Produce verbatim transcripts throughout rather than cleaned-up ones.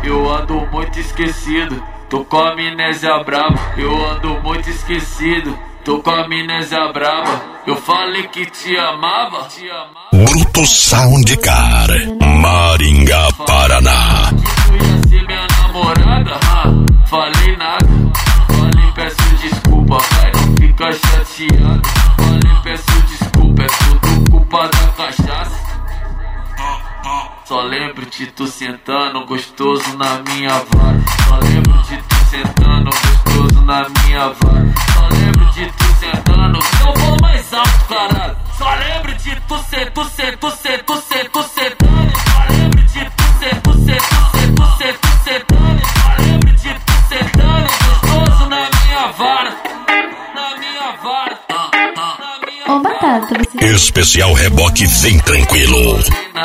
eu ando muito esquecido. Tô com a amnésia brava, eu ando muito esquecido. Tô com a amnésia brava, eu falei que te amava. Te amava. Bruto Soundcar, Maringá, Paraná. Tu ia ser minha namorada, ah, falei nada. Falei peço desculpa, pai, não fica chateado. Falei peço desculpa, é tudo culpa da cachaça. Só lembro de tu sentando gostoso na minha vara. Só lembro de tu sentando gostoso na minha vara. Só lembro de tu sentando, eu vou mais alto, caralho. Só lembro de tu ser, tu ser, tu ser, tu ser, tu sentando. Só lembro de tu ser, tu ser, tu ser, tu ser, tu sentando. Só lembro de tu sentando gostoso na minha vara. Na minha vara. Ô Batata, você... Especial Reboque, vem tranquilo.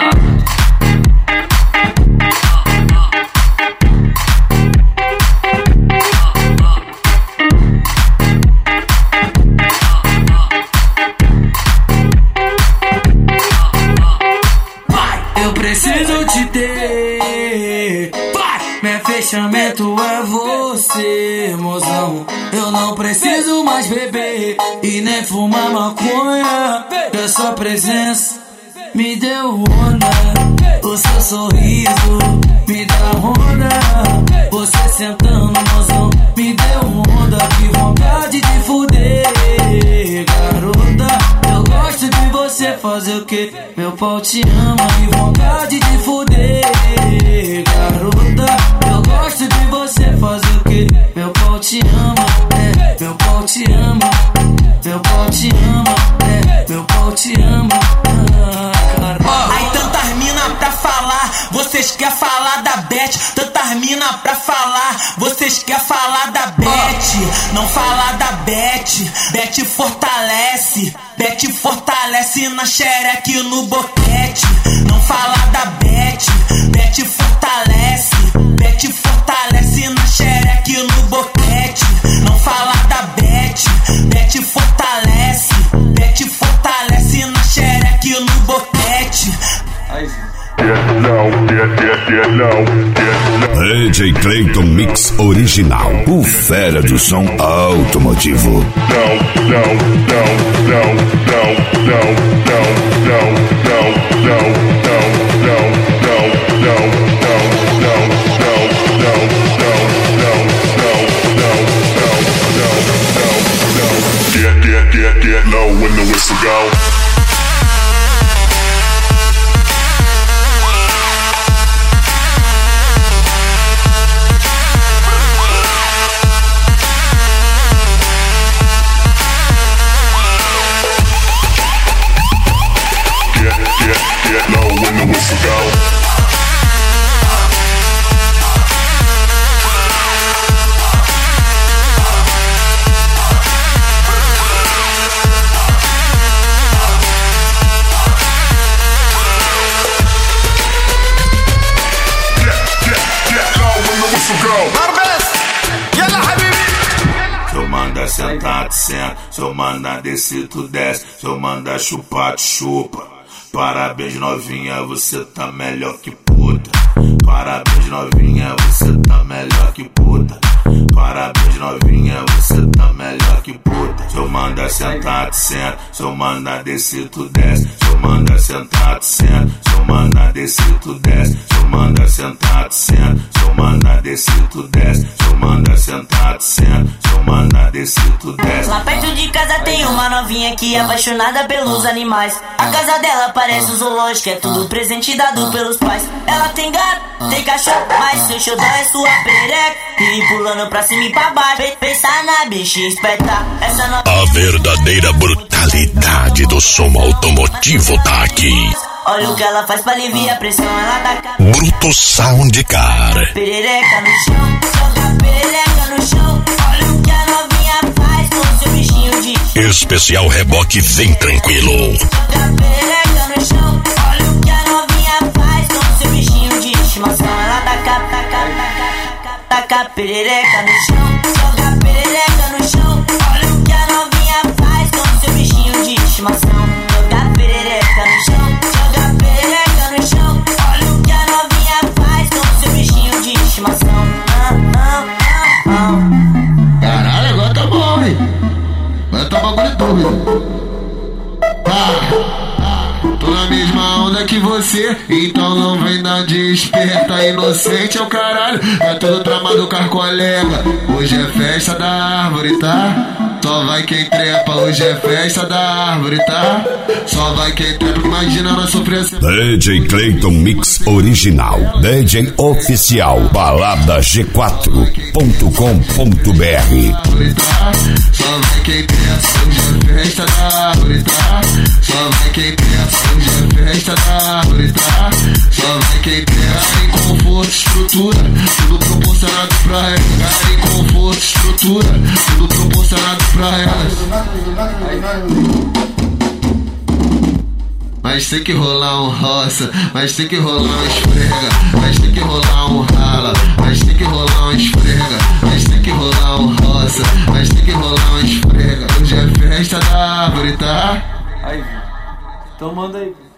Eu preciso te ter. Meu fechamento é você, mozão. Eu não preciso mais beber e nem fumar maconha. Que a sua presença me deu onda. O seu sorriso me dá onda. Você sentando, mozão, me deu onda. Que vontade de fuder, garota. Eu gosto de você fazer o que? Meu pau te ama. Que vontade de fuder, garota. Eu gosto de você fazer o que? Meu pau te ama, é, meu pau te ama. Meu pau te ama, é, meu pau te ama. Ah, Ai, tantas mina pra falar, vocês quer falar da Beth. Tantas mina pra falar, vocês quer falar da Beth. Não falar da Beth, Beth fortalece. Beth fortalece na xereca e no boquete. Não falar da Beth, Beth fortalece. Beth fortalece na xereca e no boquete. Não falar da Beth, Beth fortalece. Beth fortalece na xereca e no boquete. D J Clayton Mix Original, o fera do som automotivo. Get, get, get, get low when the whistle go. Get low when the whistle go. Se eu mandar sentar, tu senta. Se eu mandar descer, tu desce. Se eu mandar chupar, tu chupa. Parabéns, novinha, você tá melhor que puta. Parabéns, novinha, você tá melhor que puta. Parabéns, novinha, você tá melhor que puta. Se eu mandar sentar, tu senta. Se eu mandar descer, tu desce. Se eu mandar sentar, tu senta. Se eu mandar descer, tu desce. Se eu mandar sentar, tu senta. Se eu mandar descer, tu desce. Se eu mandar sentar, tu senta. Se eu mandar descer, tu desce. Lá perto de casa tem uma novinha que é apaixonada pelos animais. A casa dela parece um zoológico, é tudo presente dado pelos pais. Ela tem gato, tem cachorro, mas seu xodó é sua perereca. E pulando pra cima e pra baixo, pensa na bichinha esperta. Essa novinha... A verdadeira brutalidade do som automotivo tá aqui. Olha o que ela faz pra aliviar a pressão, ela dá... Bruto Soundcar. Perereca no chão, joga perereca no chão. Olha o que a novinha faz com seu bichinho de... Especial Reboque, vem tranquilo. Joga perereca no chão. Olha o que a novinha faz com seu bichinho de estimação. Ela taca, taca, taca, taca, taca perereca no chão. Joga perereca no chão. Olha o que a novinha faz com seu bichinho de estimação. Joga perereca no chão. Joga perereca no chão. Olha o que a novinha faz com seu bichinho de estimação. Caralho, agora tá bom, hein? Agora tá bagulho doido. Ah, tô na mesma onda que você, então não vem dar de esperta. Inocente é o caralho, é todo tramado com as colega. Hoje é festa da árvore, tá? Só vai quem trepa, hoje é festa da árvore, tá? Só vai quem trepa, imagina nós sofrer. D J Clayton Mix Original, D J Oficial, balada g quatro ponto com ponto b r. Só vai quem trepa, hoje é festa da árvore, tá? Só vai quem trepa, hoje é festa da árvore, tá? Só vai quem trepa, em conforto, estrutura, tudo proporcionado pra ela. Em conforto, estrutura, tudo proporcionado pra elas. Mas tem que rolar um roça, mas tem que rolar um esfrega, mas tem que rolar um rala, mas tem que rolar um esfrega, mas tem que rolar um roça, mas tem que rolar um esfrega. Hoje é festa da árvore, tá? Aí, então manda aí.